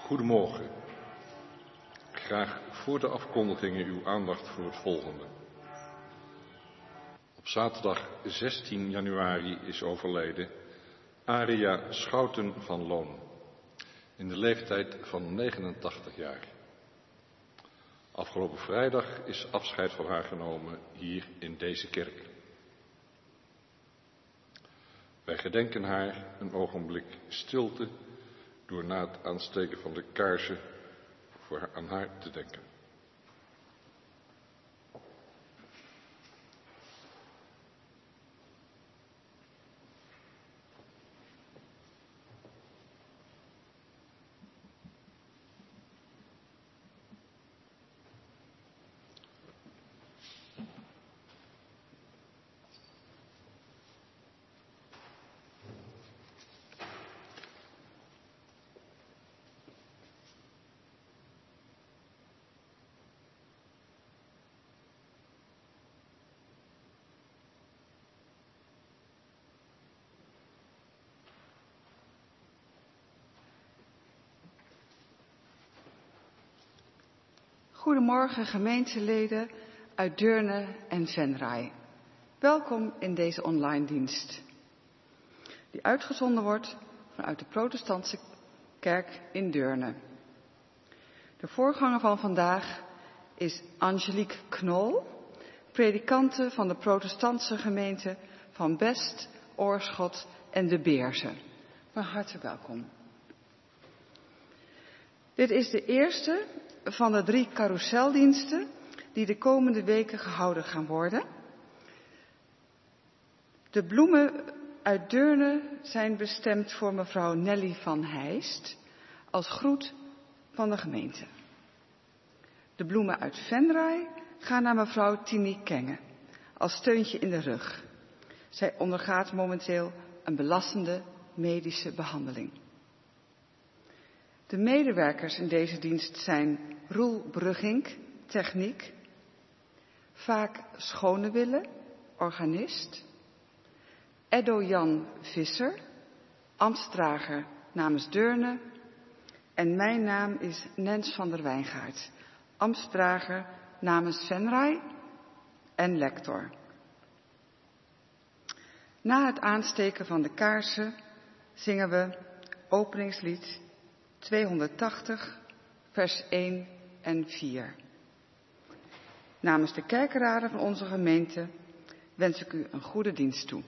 Goedemorgen. Graag voor de afkondigingen uw aandacht voor het volgende. Op zaterdag 16 januari is overleden Aria Schouten van Loon, in de leeftijd van 89 jaar. Afgelopen vrijdag is afscheid van haar genomen hier in deze kerk. Wij gedenken haar een ogenblik stilte door na het aansteken van de kaarsen aan haar te denken. Goedemorgen gemeenteleden uit Deurne en Venray. Welkom in deze online dienst, die uitgezonden wordt vanuit de protestantse kerk in Deurne. De voorganger van vandaag is Angelique Knol, predikante van de protestantse gemeente van Best, Oorschot en De Beersen. Van harte welkom. Dit is de eerste van de 3 carouseldiensten die de komende weken gehouden gaan worden. De bloemen uit Deurne zijn bestemd voor mevrouw Nelly van Heijst als groet van de gemeente. De bloemen uit Venray gaan naar mevrouw Tini Kenge als steuntje in de rug. Zij ondergaat momenteel een belastende medische behandeling. De medewerkers in deze dienst zijn Roel Bruggink, techniek, Vaak Schonewille, organist, Eddo Jan Visser, ambtsdrager namens Deurne en mijn naam is Nens van der Wijngaard, ambtsdrager namens Venray en lector. Na het aansteken van de kaarsen zingen we openingslied 280, vers 1 en 4. Namens de kerkenraden van onze gemeente wens ik u een goede dienst toe.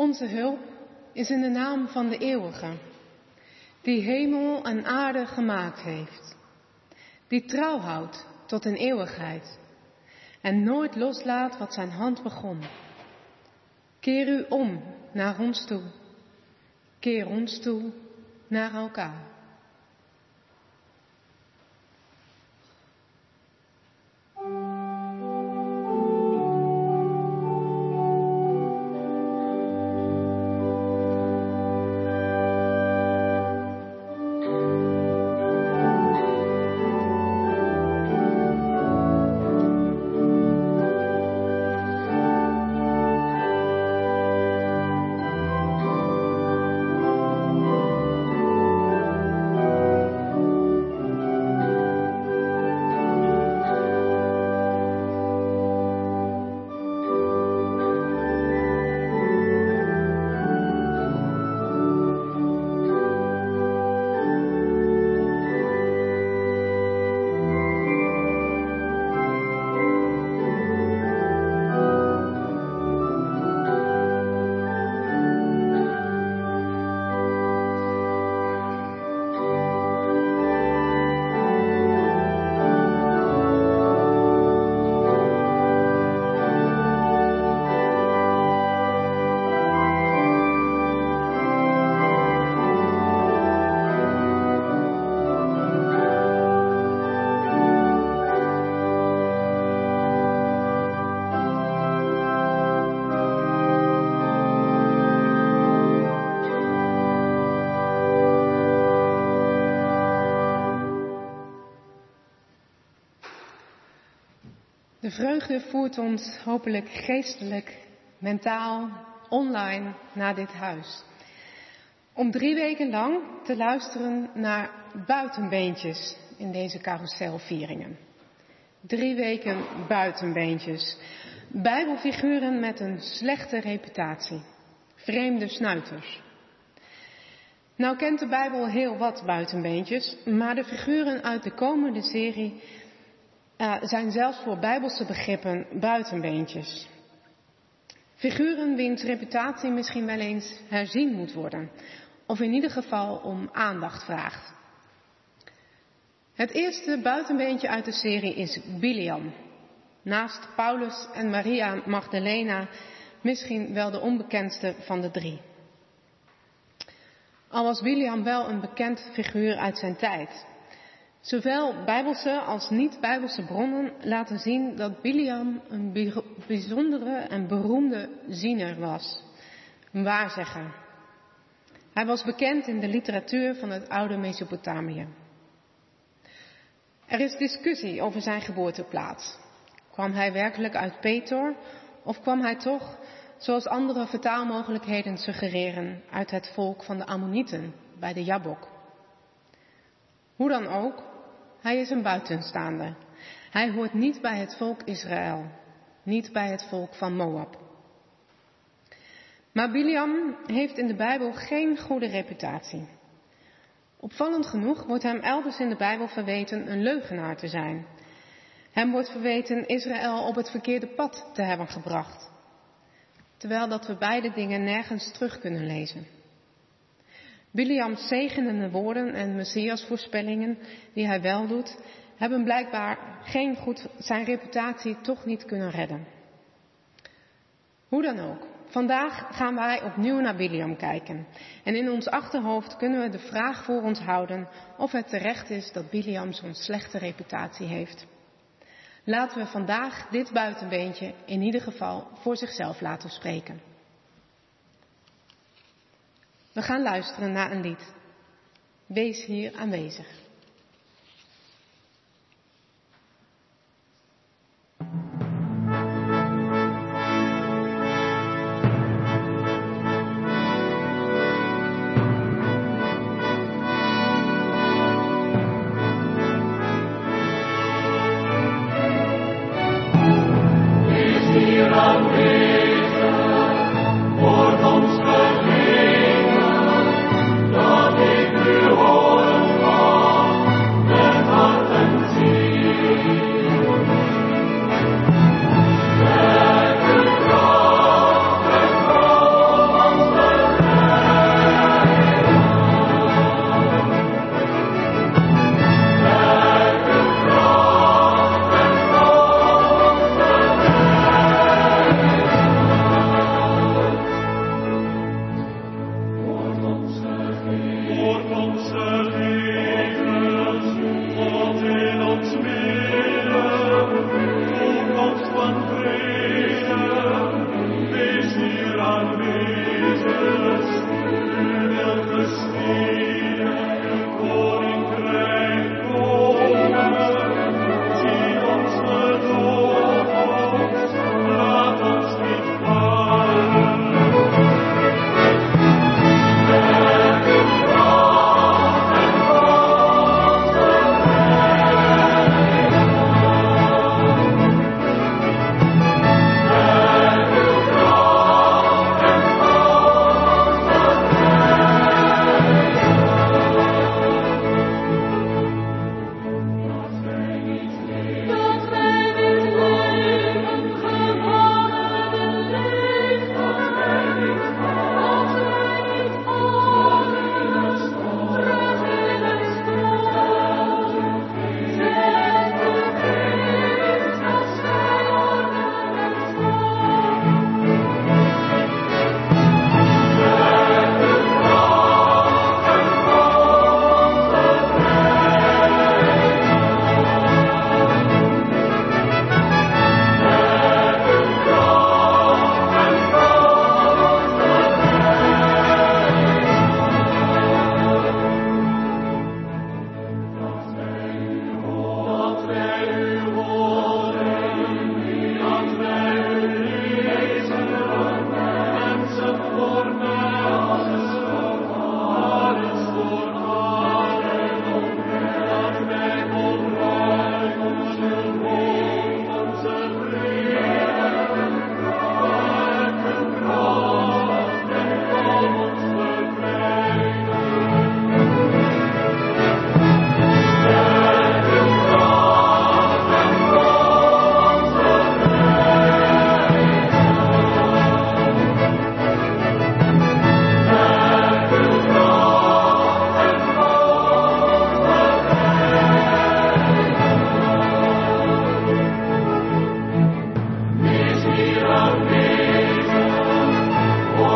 Onze hulp is in de naam van de Eeuwige, die hemel en aarde gemaakt heeft, die trouw houdt tot in eeuwigheid en nooit loslaat wat zijn hand begon. Keer u om naar ons toe, keer ons toe naar elkaar. De vreugde voert ons hopelijk geestelijk, mentaal, online naar dit huis. Om 3 weken lang te luisteren naar buitenbeentjes in deze carouselvieringen. 3 weken buitenbeentjes. Bijbelfiguren met een slechte reputatie. Vreemde snuiters. Nou kent de Bijbel heel wat buitenbeentjes, maar de figuren uit de komende serie zijn zelfs voor Bijbelse begrippen buitenbeentjes. Figuren wiens reputatie misschien wel eens herzien moet worden, of in ieder geval om aandacht vraagt. Het eerste buitenbeentje uit de serie is Biliam. Naast Paulus en Maria Magdalena misschien wel de onbekendste van de 3. Al was Biliam wel een bekend figuur uit zijn tijd. Zowel Bijbelse als niet-Bijbelse bronnen laten zien dat Biliam een bijzondere en beroemde ziener was. Een waarzegger. Hij was bekend in de literatuur van het oude Mesopotamië. Er is discussie over zijn geboorteplaats. Kwam hij werkelijk uit Petor of kwam hij toch, zoals andere vertaalmogelijkheden suggereren, uit het volk van de Ammonieten bij de Jabok? Hoe dan ook, hij is een buitenstaander. Hij hoort niet bij het volk Israël, niet bij het volk van Moab. Maar Biliam heeft in de Bijbel geen goede reputatie. Opvallend genoeg wordt hem elders in de Bijbel verweten een leugenaar te zijn. Hem wordt verweten Israël op het verkeerde pad te hebben gebracht. Terwijl dat we beide dingen nergens terug kunnen lezen. Biliams zegenende woorden en Messiasvoorspellingen die hij wel doet, hebben blijkbaar zijn reputatie toch niet kunnen redden. Hoe dan ook, vandaag gaan wij opnieuw naar Biliam kijken. En in ons achterhoofd kunnen we de vraag voor ons houden of het terecht is dat Biliam zo'n slechte reputatie heeft. Laten we vandaag dit buitenbeentje in ieder geval voor zichzelf laten spreken. We gaan luisteren naar een lied. Wees hier aanwezig. Horen van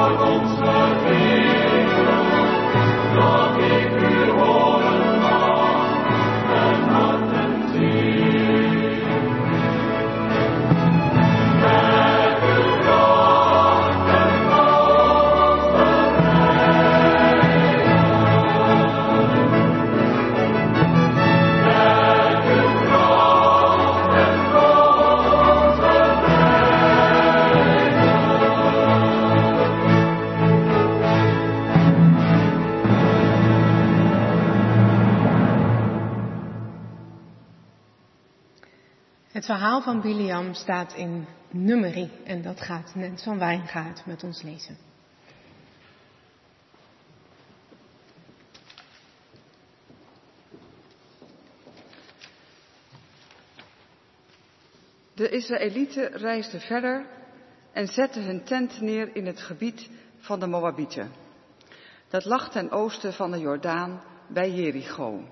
Het verhaal van Bileam staat in Numeri en dat gaat Nens van Wijngaard met ons lezen. De Israëlieten reisden verder en zetten hun tent neer in het gebied van de Moabieten. Dat lag ten oosten van de Jordaan bij Jericho.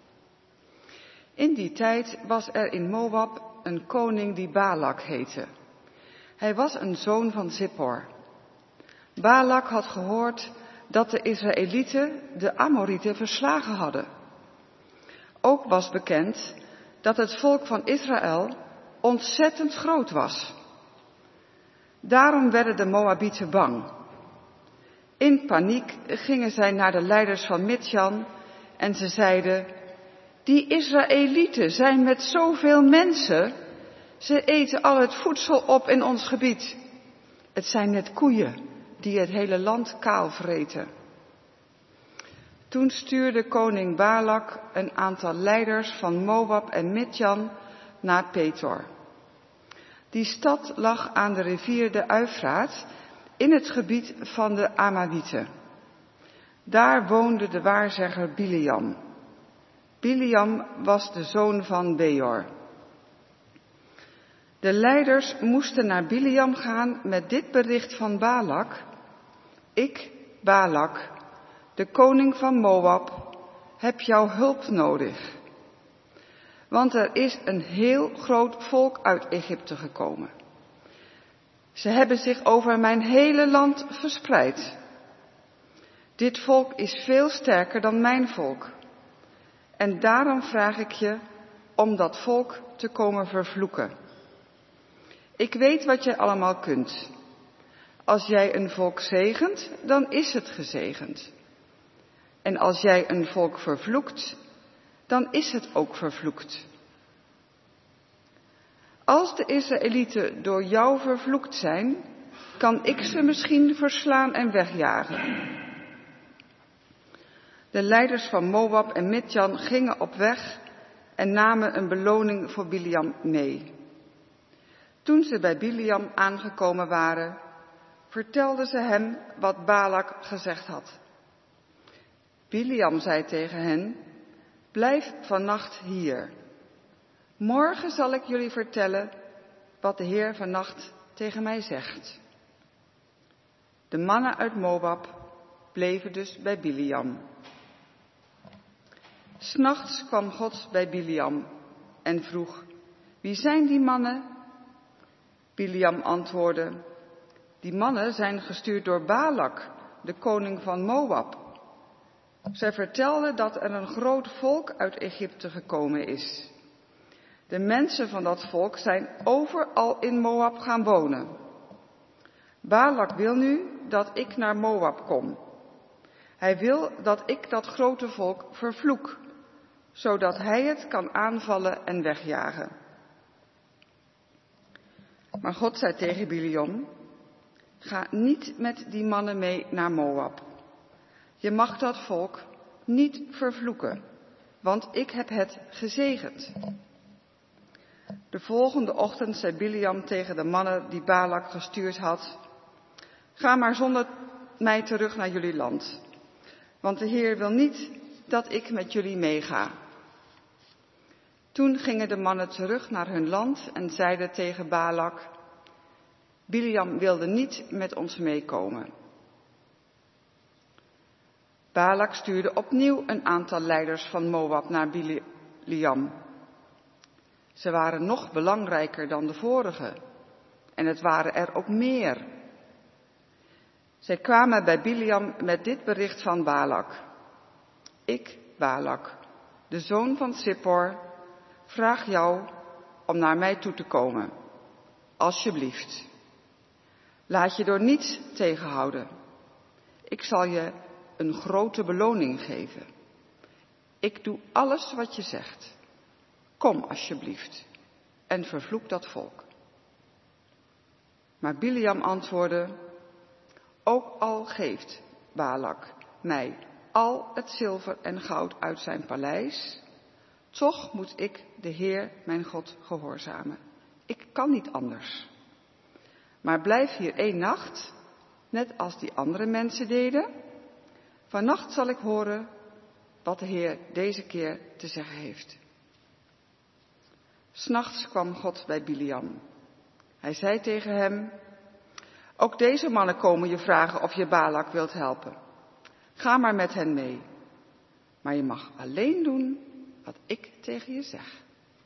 In die tijd was er in Moab een koning die Balak heette. Hij was een zoon van Zippor. Balak had gehoord dat de Israëlieten de Amorieten verslagen hadden. Ook was bekend dat het volk van Israël ontzettend groot was. Daarom werden de Moabieten bang. In paniek gingen zij naar de leiders van Midjan en ze zeiden: die Israëlieten zijn met zoveel mensen, ze eten al het voedsel op in ons gebied. Het zijn net koeien die het hele land kaal vreten. Toen stuurde koning Balak een aantal leiders van Moab en Midjan naar Petor. Die stad lag aan de rivier de Uifraat in het gebied van de Amadieten. Daar woonde de waarzegger Bileam. Bileam was de zoon van Beor. De leiders moesten naar Bileam gaan met dit bericht van Balak: ik, Balak, de koning van Moab, heb jouw hulp nodig. Want er is een heel groot volk uit Egypte gekomen. Ze hebben zich over mijn hele land verspreid. Dit volk is veel sterker dan mijn volk. En daarom vraag ik je om dat volk te komen vervloeken. Ik weet wat jij allemaal kunt. Als jij een volk zegent, dan is het gezegend. En als jij een volk vervloekt, dan is het ook vervloekt. Als de Israëlieten door jou vervloekt zijn, kan ik ze misschien verslaan en wegjagen. De leiders van Moab en Midjan gingen op weg en namen een beloning voor Bileam mee. Toen ze bij Bileam aangekomen waren, vertelden ze hem wat Balak gezegd had. Bileam zei tegen hen: blijf vannacht hier. Morgen zal ik jullie vertellen wat de Heer vannacht tegen mij zegt. De mannen uit Moab bleven dus bij Bileam. 'S Nachts kwam God bij Bileam en vroeg: wie zijn die mannen? Bileam antwoordde: die mannen zijn gestuurd door Balak, de koning van Moab. Zij vertelden dat er een groot volk uit Egypte gekomen is. De mensen van dat volk zijn overal in Moab gaan wonen. Balak wil nu dat ik naar Moab kom. Hij wil dat ik dat grote volk vervloek, zodat hij het kan aanvallen en wegjagen. Maar God zei tegen Bileam: ga niet met die mannen mee naar Moab. Je mag dat volk niet vervloeken, want ik heb het gezegend. De volgende ochtend zei Bileam tegen de mannen die Balak gestuurd had: ga maar zonder mij terug naar jullie land, want de Heer wil niet dat ik met jullie meega. Toen gingen de mannen terug naar hun land en zeiden tegen Balak: Bileam wilde niet met ons meekomen. Balak stuurde opnieuw een aantal leiders van Moab naar Bileam. Ze waren nog belangrijker dan de vorige en het waren er ook meer. Zij kwamen bij Biliam met dit bericht van Balak. Ik, Balak, de zoon van Zippor, vraag jou om naar mij toe te komen. Alsjeblieft. Laat je door niets tegenhouden. Ik zal je een grote beloning geven. Ik doe alles wat je zegt. Kom alsjeblieft en vervloek dat volk. Maar Biliam antwoordde, ook al geeft Balak mij al het zilver en goud uit zijn paleis, toch moet ik de Heer mijn God gehoorzamen. Ik kan niet anders. Maar blijf hier 1 nacht, net als die andere mensen deden. Vannacht zal ik horen wat de Heer deze keer te zeggen heeft. 'S Nachts kwam God bij Biliam. Hij zei tegen hem, ook deze mannen komen je vragen of je Balak wilt helpen. Ga maar met hen mee. Maar je mag alleen doen wat ik tegen je zeg.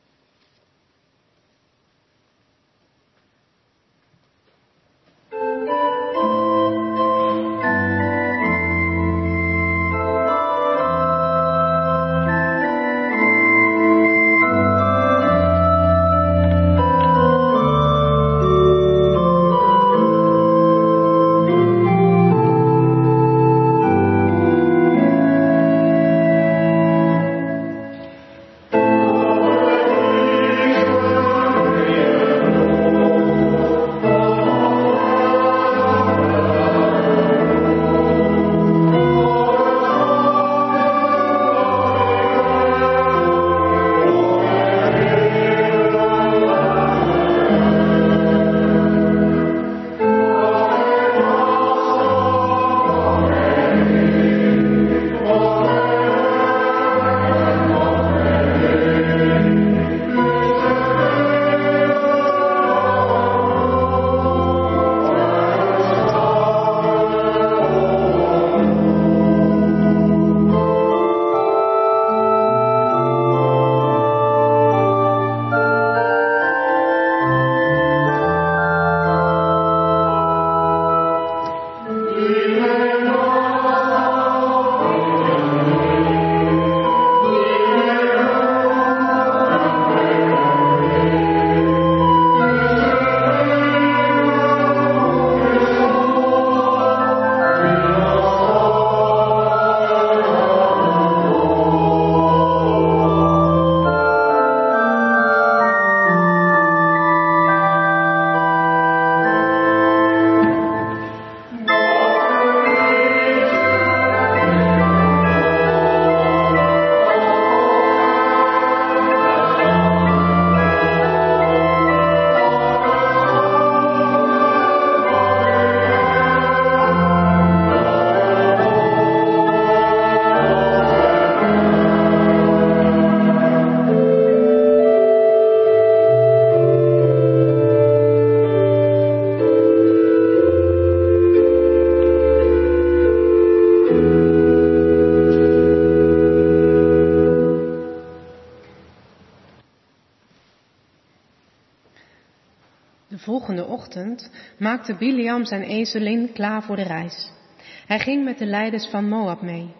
De volgende ochtend maakte Biliam zijn ezelin klaar voor de reis. Hij ging met de leiders van Moab mee.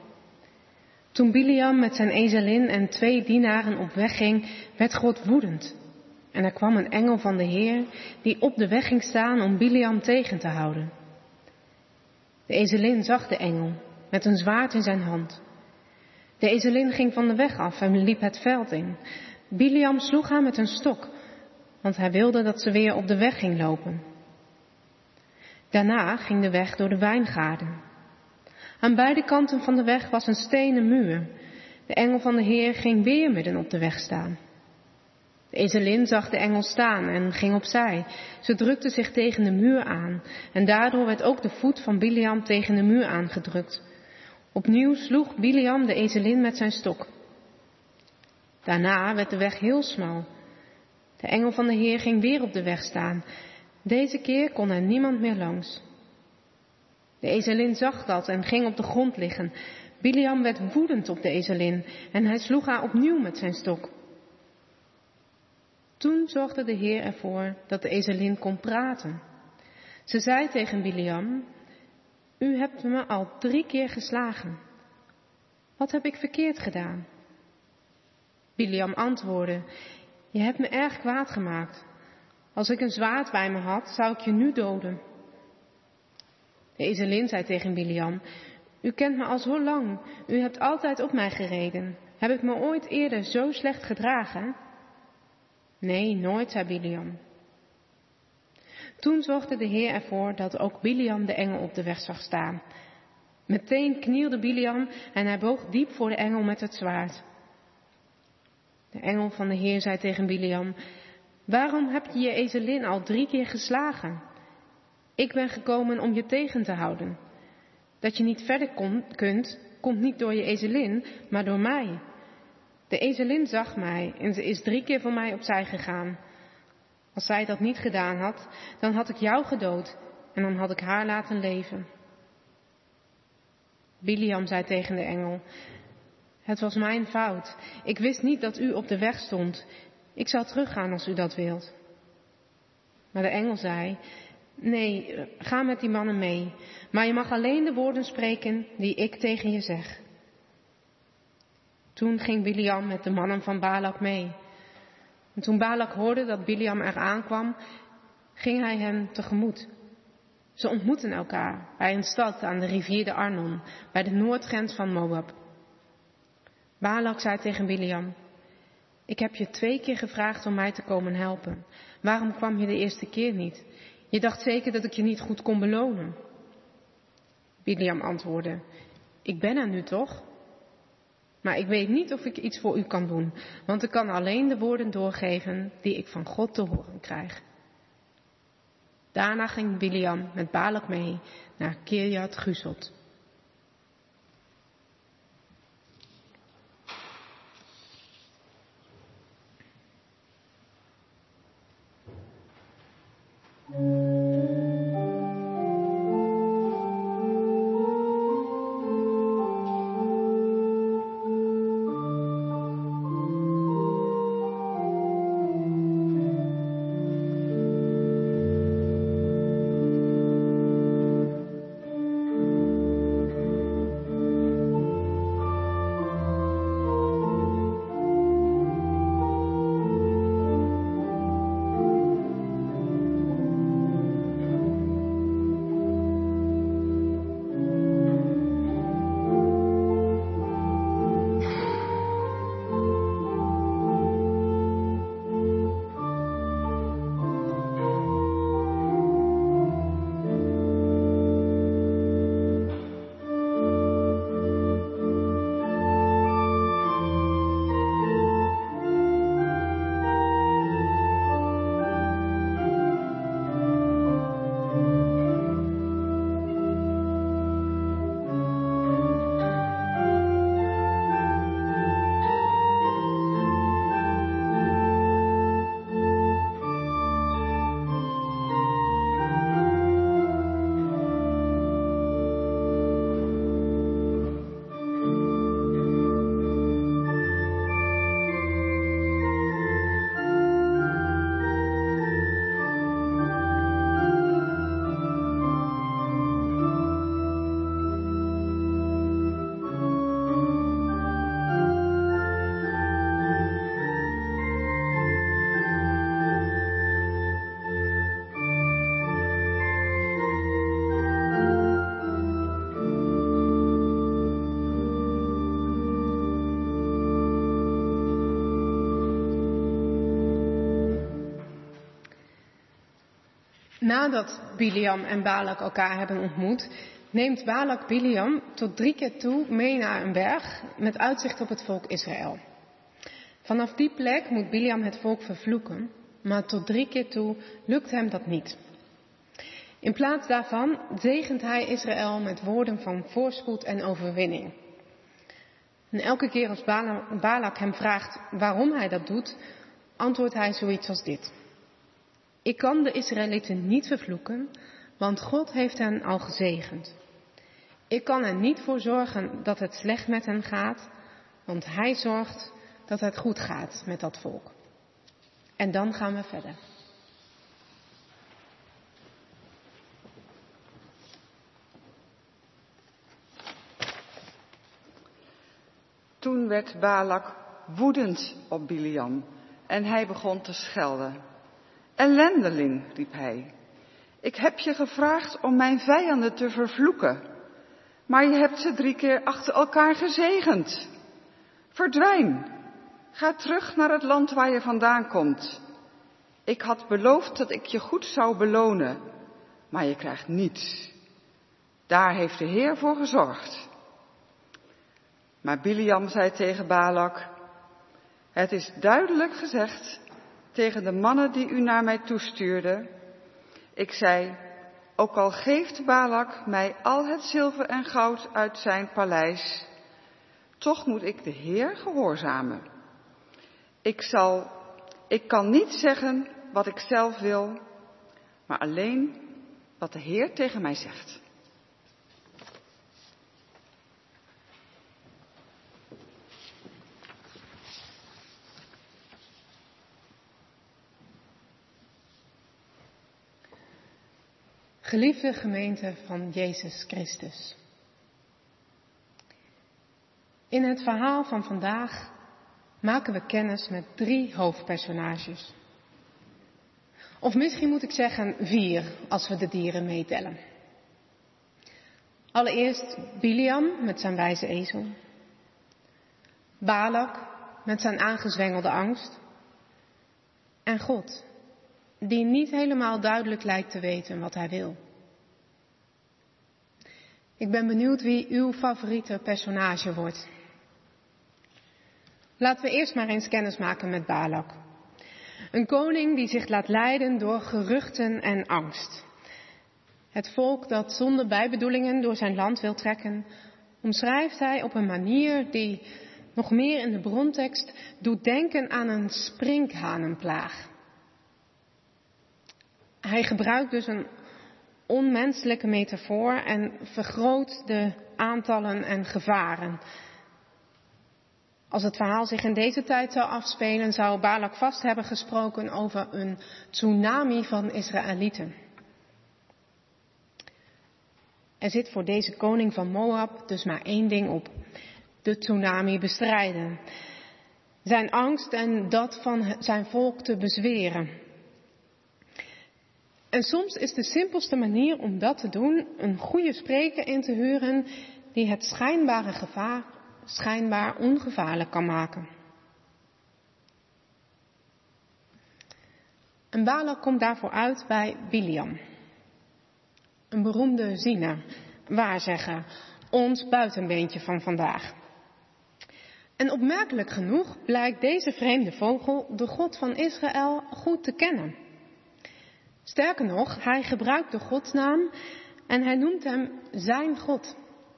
Toen Biliam met zijn ezelin en 2 dienaren op weg ging, werd God woedend. En er kwam een engel van de Heer die op de weg ging staan om Biliam tegen te houden. De ezelin zag de engel met een zwaard in zijn hand. De ezelin ging van de weg af en liep het veld in. Biliam sloeg haar met een stok, want hij wilde dat ze weer op de weg ging lopen. Daarna ging de weg door de wijngaarden. Aan beide kanten van de weg was een stenen muur. De engel van de Heer ging weer midden op de weg staan. De ezelin zag de engel staan en ging opzij. Ze drukte zich tegen de muur aan en daardoor werd ook de voet van Biliam tegen de muur aangedrukt. Opnieuw sloeg Biliam de ezelin met zijn stok. Daarna werd de weg heel smal. De engel van de Heer ging weer op de weg staan. Deze keer kon er niemand meer langs. De ezelin zag dat en ging op de grond liggen. Biliam werd woedend op de ezelin en hij sloeg haar opnieuw met zijn stok. Toen zorgde de Heer ervoor dat de ezelin kon praten. Ze zei tegen Biliam: U hebt me al 3 keer geslagen. Wat heb ik verkeerd gedaan? Biliam antwoordde, je hebt me erg kwaad gemaakt. Als ik een zwaard bij me had, zou ik je nu doden. De ezelin zei tegen Biliam, u kent me al zo lang, u hebt altijd op mij gereden. Heb ik me ooit eerder zo slecht gedragen? Nee, nooit, zei Biliam. Toen zorgde de Heer ervoor dat ook Biliam de engel op de weg zag staan. Meteen knielde Biliam en hij boog diep voor de engel met het zwaard. De engel van de Heer zei tegen Biliam, waarom heb je je ezelin al 3 keer geslagen? Ik ben gekomen om je tegen te houden. Dat je niet verder kunt, komt niet door je ezelin, maar door mij. De ezelin zag mij en ze is 3 keer voor mij opzij gegaan. Als zij dat niet gedaan had, dan had ik jou gedood en dan had ik haar laten leven. Biliam zei tegen de engel, het was mijn fout. Ik wist niet dat u op de weg stond. Ik zal teruggaan als u dat wilt. Maar de engel zei, nee, ga met die mannen mee, maar je mag alleen de woorden spreken die ik tegen je zeg. Toen ging Biliam met de mannen van Balak mee. En toen Balak hoorde dat Biliam eraan kwam, ging hij hem tegemoet. Ze ontmoetten elkaar bij een stad aan de rivier de Arnon, bij de noordgrens van Moab. Balak zei tegen Biliam, ik heb je 2 keer gevraagd om mij te komen helpen. Waarom kwam je de eerste keer niet? Je dacht zeker dat ik je niet goed kon belonen. Biliam antwoordde, ik ben er nu toch? Maar ik weet niet of ik iets voor u kan doen, want ik kan alleen de woorden doorgeven die ik van God te horen krijg. Daarna ging Biliam met Balak mee naar Kirjat Guzot. Nadat Biliam en Balak elkaar hebben ontmoet, neemt Balak Biliam tot 3 keer toe mee naar een berg met uitzicht op het volk Israël. Vanaf die plek moet Biliam het volk vervloeken, maar tot 3 keer toe lukt hem dat niet. In plaats daarvan zegent hij Israël met woorden van voorspoed en overwinning. En elke keer als Balak hem vraagt waarom hij dat doet, antwoordt hij zoiets als dit. Ik kan de Israëlieten niet vervloeken, want God heeft hen al gezegend. Ik kan er niet voor zorgen dat het slecht met hen gaat, want Hij zorgt dat het goed gaat met dat volk. En dan gaan we verder. Toen werd Balak woedend op Biliam en hij begon te schelden. Ellendeling, riep hij. Ik heb je gevraagd om mijn vijanden te vervloeken, maar je hebt ze 3 keer achter elkaar gezegend. Verdwijn, ga terug naar het land waar je vandaan komt. Ik had beloofd dat ik je goed zou belonen, maar je krijgt niets. Daar heeft de Heer voor gezorgd. Maar Biliam zei tegen Balak, het is duidelijk gezegd tegen de mannen die u naar mij toestuurden. Ik zei, ook al geeft Balak mij al het zilver en goud uit zijn paleis, toch moet ik de Heer gehoorzamen. Ik kan niet zeggen wat ik zelf wil, maar alleen wat de Heer tegen mij zegt. Geliefde gemeente van Jezus Christus. In het verhaal van vandaag maken we kennis met 3 hoofdpersonages. Of misschien moet ik zeggen 4, als we de dieren meetellen. Allereerst Biliam met zijn wijze ezel. Balak met zijn aangezwengelde angst. En God, die niet helemaal duidelijk lijkt te weten wat hij wil. Ik ben benieuwd wie uw favoriete personage wordt. Laten we eerst maar eens kennis maken met Balak. Een koning die zich laat leiden door geruchten en angst. Het volk dat zonder bijbedoelingen door zijn land wil trekken, omschrijft hij op een manier die nog meer in de brontekst doet denken aan een sprinkhanenplaag. Hij gebruikt dus een onmenselijke metafoor en vergroot de aantallen en gevaren. Als het verhaal zich in deze tijd zou afspelen, zou Balak vast hebben gesproken over een tsunami van Israëlieten. Er zit voor deze koning van Moab dus maar 1 ding op: de tsunami bestrijden. Zijn angst en dat van zijn volk te bezweren. En soms is de simpelste manier om dat te doen een goede spreker in te huren die het schijnbare gevaar schijnbaar ongevaarlijk kan maken. En Balak komt daarvoor uit bij Biliam. Een beroemde ziener, waarzegger, ons buitenbeentje van vandaag. En opmerkelijk genoeg blijkt deze vreemde vogel de God van Israël goed te kennen. Sterker nog, hij gebruikt de godsnaam en hij noemt hem zijn God.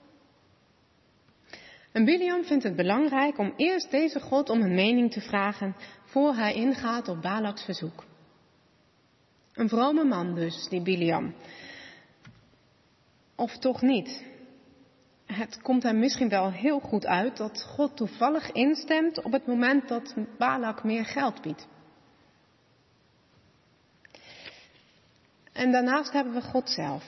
En Biliam vindt het belangrijk om eerst deze God om een mening te vragen voor hij ingaat op Balaks verzoek. Een vrome man dus, die Biliam. Of toch niet? Het komt hem misschien wel heel goed uit dat God toevallig instemt op het moment dat Balak meer geld biedt. En daarnaast hebben we God zelf.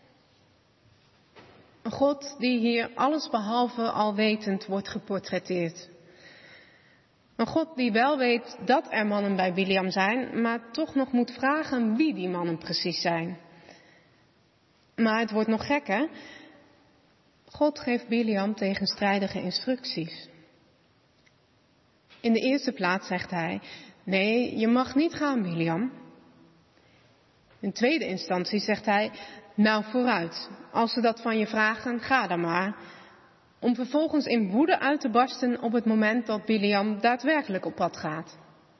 Een God die hier allesbehalve alwetend wordt geportretteerd. Een God die wel weet dat er mannen bij Biliam zijn, maar toch nog moet vragen wie die mannen precies zijn. Maar het wordt nog gekker. God geeft Biliam tegenstrijdige instructies. In de eerste plaats zegt hij: nee, je mag niet gaan, Biliam. In tweede instantie zegt hij: nou vooruit, als ze dat van je vragen, ga dan maar. Om vervolgens in woede uit te barsten op het moment dat Biliam daadwerkelijk op pad gaat.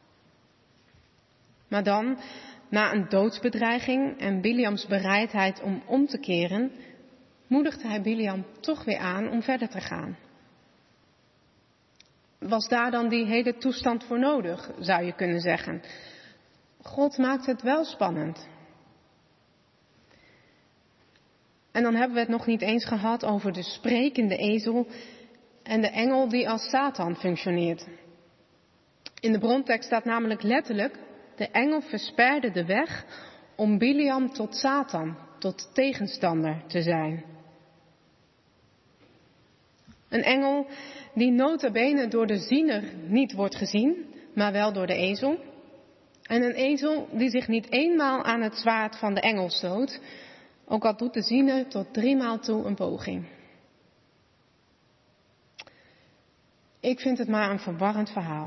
Maar dan, na een doodsbedreiging en Biliams bereidheid om te keren, moedigt hij Biliam toch weer aan om verder te gaan. Was daar dan die hele toestand voor nodig, zou je kunnen zeggen. God maakt het wel spannend. En dan hebben we het nog niet eens gehad over de sprekende ezel en de engel die als Satan functioneert. In de brontekst staat namelijk letterlijk: de engel versperde de weg om Biliam tot Satan, tot tegenstander te zijn. Een engel die nota bene door de ziener niet wordt gezien, maar wel door de ezel. En een ezel die zich niet eenmaal aan het zwaard van de engel stoot, ook al doet de ziener tot 3 maal toe een poging. Ik vind het maar een verwarrend verhaal.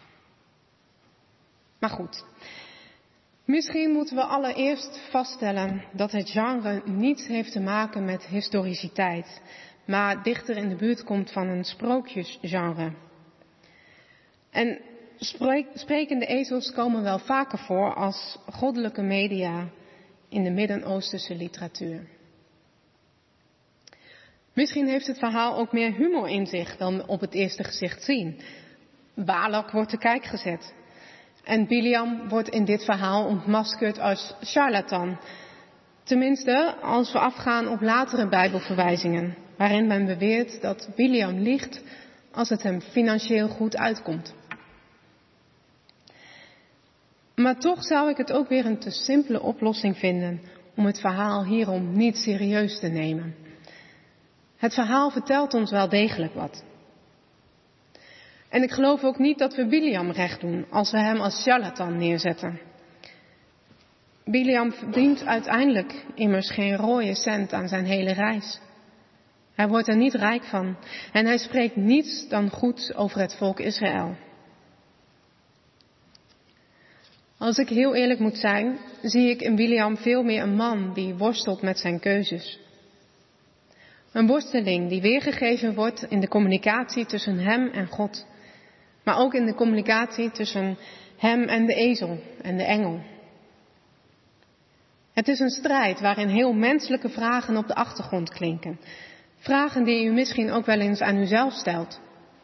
Maar goed, misschien moeten we allereerst vaststellen dat het genre niets heeft te maken met historiciteit, maar dichter in de buurt komt van een sprookjesgenre. En sprekende ezels komen wel vaker voor als goddelijke media in de Midden-Oosterse literatuur. Misschien heeft het verhaal ook meer humor in zich dan op het eerste gezicht zien. Balak wordt te kijk gezet. En Biliam wordt in dit verhaal ontmaskerd als charlatan. Tenminste, als we afgaan op latere Bijbelverwijzingen, waarin men beweert dat Biliam liegt als het hem financieel goed uitkomt. Maar toch zou ik het ook weer een te simpele oplossing vinden om het verhaal hierom niet serieus te nemen. Het verhaal vertelt ons wel degelijk wat. En ik geloof ook niet dat we Biliam recht doen als we hem als charlatan neerzetten. Biliam verdient uiteindelijk immers geen rode cent aan zijn hele reis. Hij wordt er niet rijk van en hij spreekt niets dan goed over het volk Israël. Als ik heel eerlijk moet zijn, zie ik in Biliam veel meer een man die worstelt met zijn keuzes. Een worsteling die weergegeven wordt in de communicatie tussen hem en God. Maar ook in de communicatie tussen hem en de ezel en de engel. Het is een strijd waarin heel menselijke vragen op de achtergrond klinken. Vragen die u misschien ook wel eens aan uzelf stelt.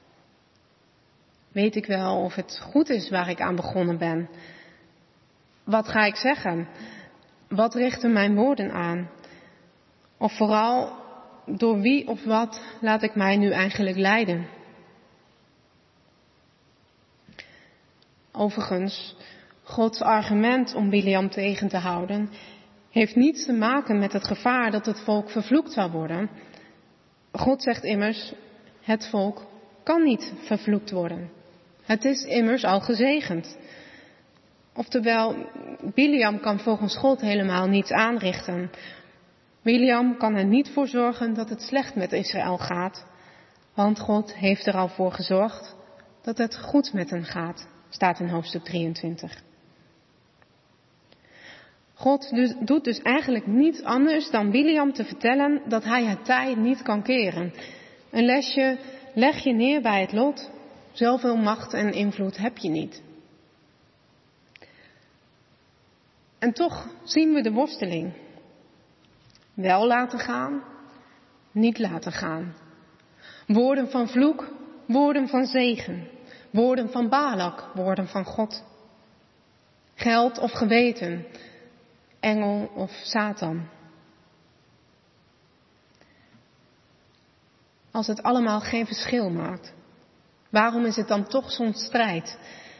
Weet ik wel of het goed is waar ik aan begonnen ben? Wat ga ik zeggen? Wat richten mijn woorden aan? Of vooral, door wie of wat laat ik mij nu eigenlijk leiden? Overigens, Gods argument om Biliam tegen te houden heeft niets te maken met het gevaar dat het volk vervloekt zou worden. God zegt immers, het volk kan niet vervloekt worden. Het is immers al gezegend. Oftewel, Biliam kan volgens God helemaal niets aanrichten. Biliam kan er niet voor zorgen dat het slecht met Israël gaat. Want God heeft er al voor gezorgd dat het goed met hen gaat, staat in hoofdstuk 23. God doet dus eigenlijk niets anders dan Biliam te vertellen dat hij het tij niet kan keren. Een lesje, leg je neer bij het lot, zoveel macht en invloed heb je niet. En toch zien we de worsteling. Wel laten gaan, niet laten gaan. Woorden van vloek, woorden van zegen. Woorden van Balak, woorden van God. Geld of geweten, engel of Satan. Als het allemaal geen verschil maakt, waarom is het dan toch zo'n strijd?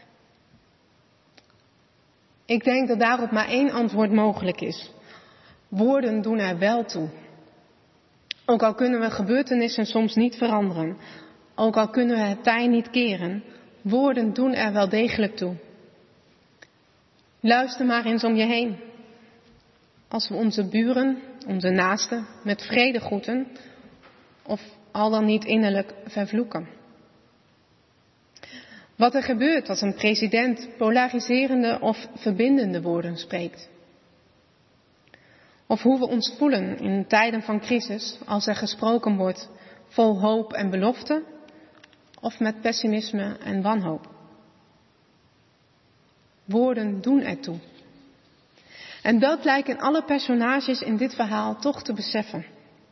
Ik denk dat daarop maar 1 antwoord mogelijk is. Woorden doen er wel toe. Ook al kunnen we gebeurtenissen soms niet veranderen. Ook al kunnen we het tij niet keren. Woorden doen er wel degelijk toe. Luister maar eens om je heen. Als we onze buren, onze naasten, met vrede groeten. Of al dan niet innerlijk vervloeken. Wat er gebeurt als een president polariserende of verbindende woorden spreekt. Of hoe we ons voelen in tijden van crisis als er gesproken wordt vol hoop en belofte of met pessimisme en wanhoop. Woorden doen ertoe. En dat lijken alle personages in dit verhaal toch te beseffen.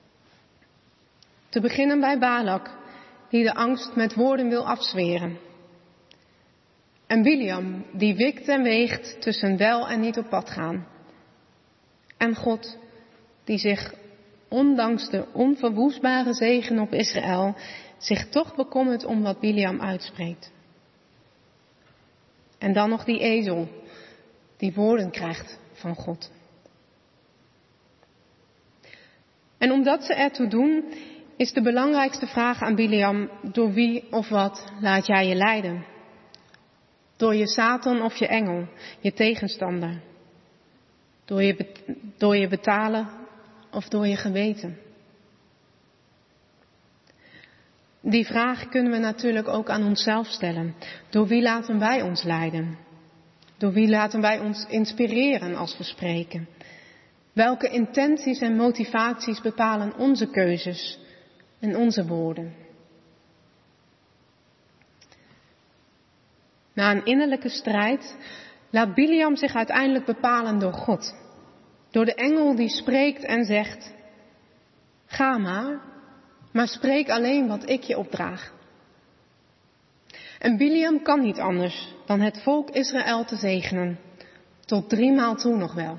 Te beginnen bij Balak, die de angst met woorden wil afzweren. En Biliam, die wikt en weegt tussen wel en niet op pad gaan. En God, die zich, ondanks de onverwoestbare zegen op Israël, zich toch bekommert om wat Biliam uitspreekt. En dan nog die ezel, die woorden krijgt van God. En omdat ze ertoe doen, is de belangrijkste vraag aan Bileam: door wie of wat laat jij je leiden? Door je Satan of je engel, je tegenstander? Door je betalen of door je geweten? Die vraag kunnen we natuurlijk ook aan onszelf stellen. Door wie laten wij ons leiden? Door wie laten wij ons inspireren als we spreken? Welke intenties en motivaties bepalen onze keuzes en onze woorden? Na een innerlijke strijd laat Bileam zich uiteindelijk bepalen door God. Door de engel die spreekt en zegt: ga maar spreek alleen wat ik je opdraag. En Bileam kan niet anders dan het volk Israël te zegenen, tot 3 maal toe nog wel.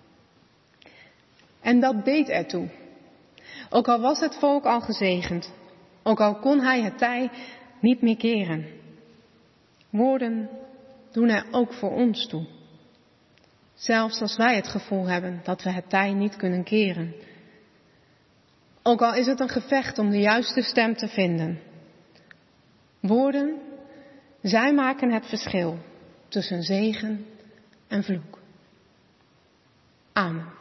En dat deed ertoe. Ook al was het volk al gezegend, ook al kon hij het tij niet meer keren. Woorden doen er ook voor ons toe. Zelfs als wij het gevoel hebben dat we het tij niet kunnen keren. Ook al is het een gevecht om de juiste stem te vinden. Woorden, zij maken het verschil tussen zegen en vloek. Amen.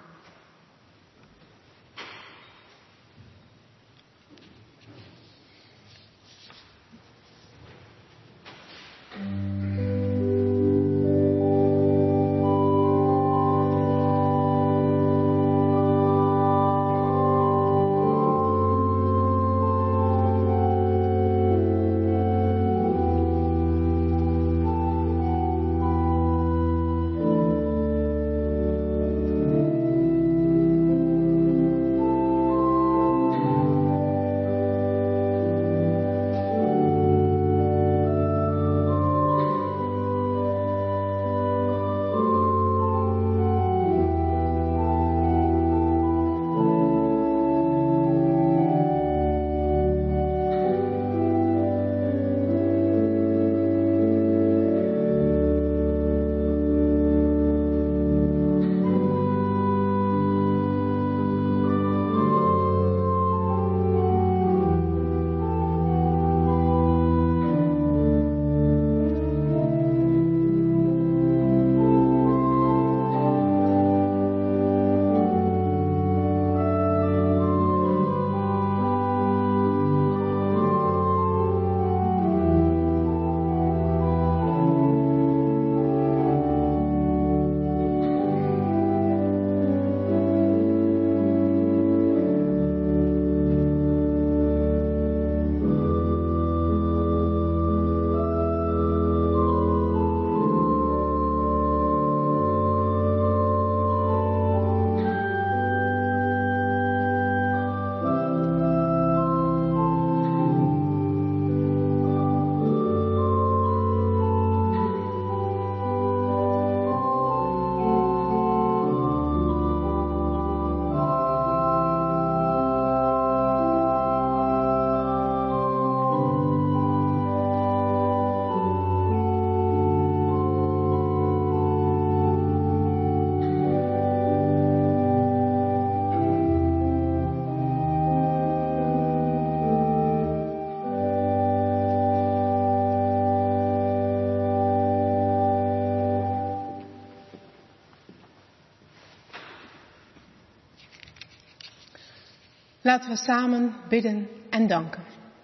Laten we samen bidden en danken.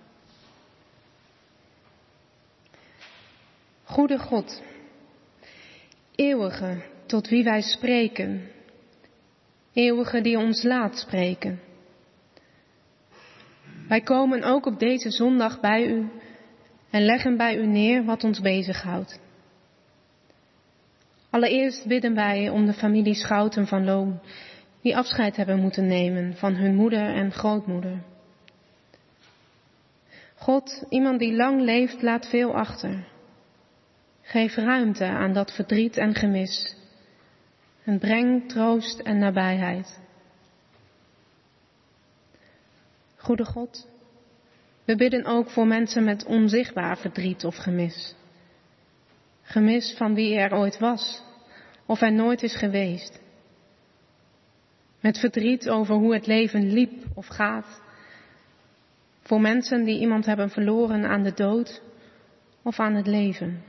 Goede God, eeuwige tot wie wij spreken, eeuwige die ons laat spreken. Wij komen ook op deze zondag bij u en leggen bij u neer wat ons bezighoudt. Allereerst bidden wij om de familie Schouten van Loon, die afscheid hebben moeten nemen van hun moeder en grootmoeder. God, iemand die lang leeft, laat veel achter. Geef ruimte aan dat verdriet en gemis. En breng troost en nabijheid. Goede God, we bidden ook voor mensen met onzichtbaar verdriet of gemis. Gemis van wie er ooit was of er nooit is geweest. Met verdriet over hoe het leven liep of gaat. voor mensen die iemand hebben verloren aan de dood of aan het leven.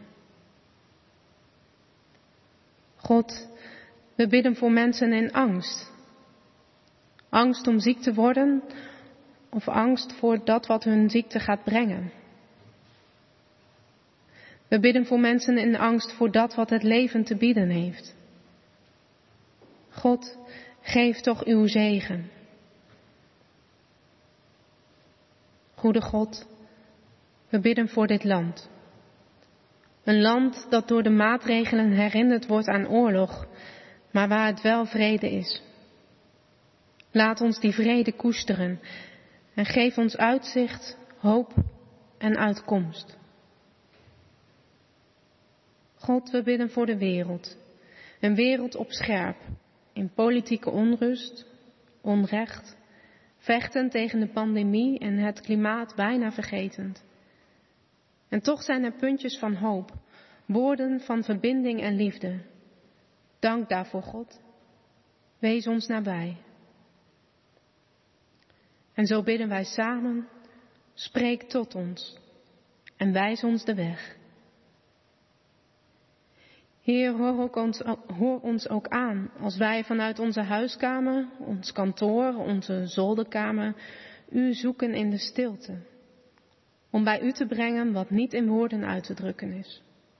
God, we bidden voor mensen in angst. Angst om ziek te worden of angst voor dat wat hun ziekte gaat brengen. We bidden voor mensen in angst voor dat wat het leven te bieden heeft. God, geef toch uw zegen. Goede God, we bidden voor dit land. Een land dat door de maatregelen herinnerd wordt aan oorlog, maar waar het wel vrede is. Laat ons die vrede koesteren en geef ons uitzicht, hoop en uitkomst. God, we bidden voor de wereld. Een wereld op scherp, in politieke onrust, onrecht, vechtend tegen de pandemie en het klimaat bijna vergetend. En toch zijn er puntjes van hoop, woorden van verbinding en liefde. Dank daarvoor, God. Wees ons nabij. En zo bidden wij samen, spreek tot ons en wijs ons de weg. Heer, hoor ons ook aan als wij vanuit onze huiskamer, ons kantoor, onze zolderkamer, u zoeken in de stilte. Om bij u te brengen wat niet in woorden uit te drukken is.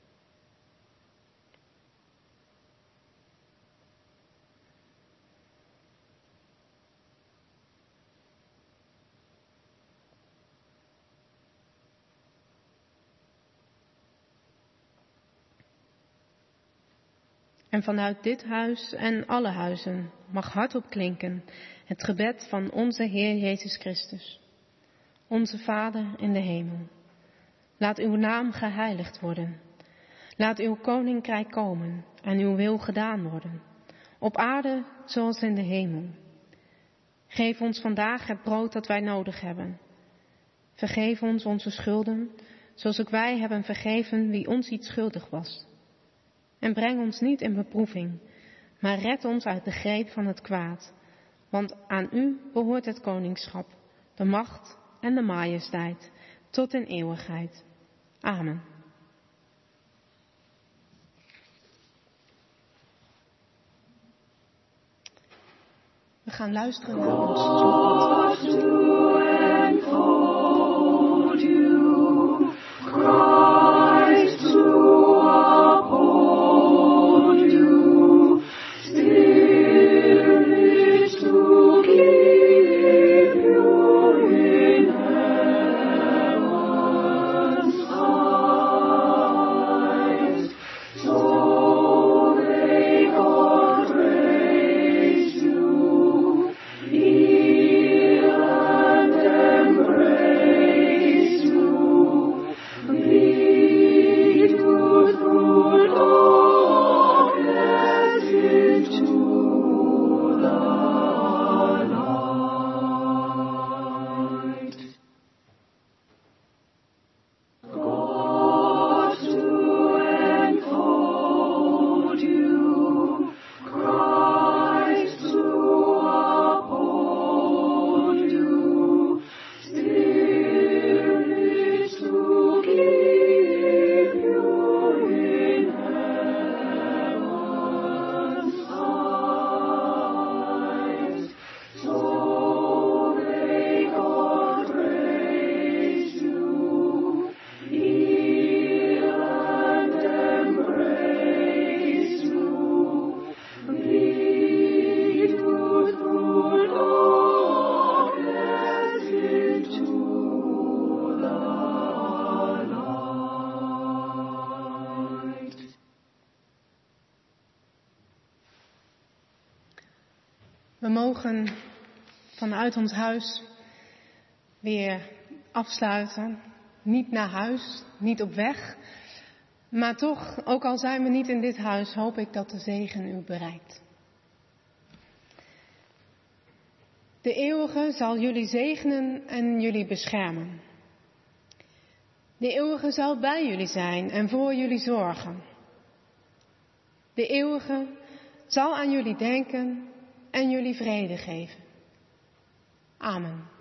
En vanuit dit huis en alle huizen mag hardop klinken het gebed van onze Heer Jezus Christus. Onze Vader in de hemel, laat uw naam geheiligd worden. Laat uw koninkrijk komen en uw wil gedaan worden, op aarde zoals in de hemel. Geef ons vandaag het brood dat wij nodig hebben. Vergeef ons onze schulden, zoals ook wij hebben vergeven wie ons iets schuldig was. En breng ons niet in beproeving, maar red ons uit de greep van het kwaad. Want aan u behoort het koningschap, de macht en de majesteit, tot in eeuwigheid. Amen. We gaan luisteren naar ons We mogen vanuit ons huis weer afsluiten. Niet naar huis, niet op weg. Maar toch, ook al zijn we niet in dit huis, hoop ik dat de zegen u bereikt. De Eeuwige zal jullie zegenen en jullie beschermen. De Eeuwige zal bij jullie zijn en voor jullie zorgen. De Eeuwige zal aan jullie denken en jullie vrede geven. Amen.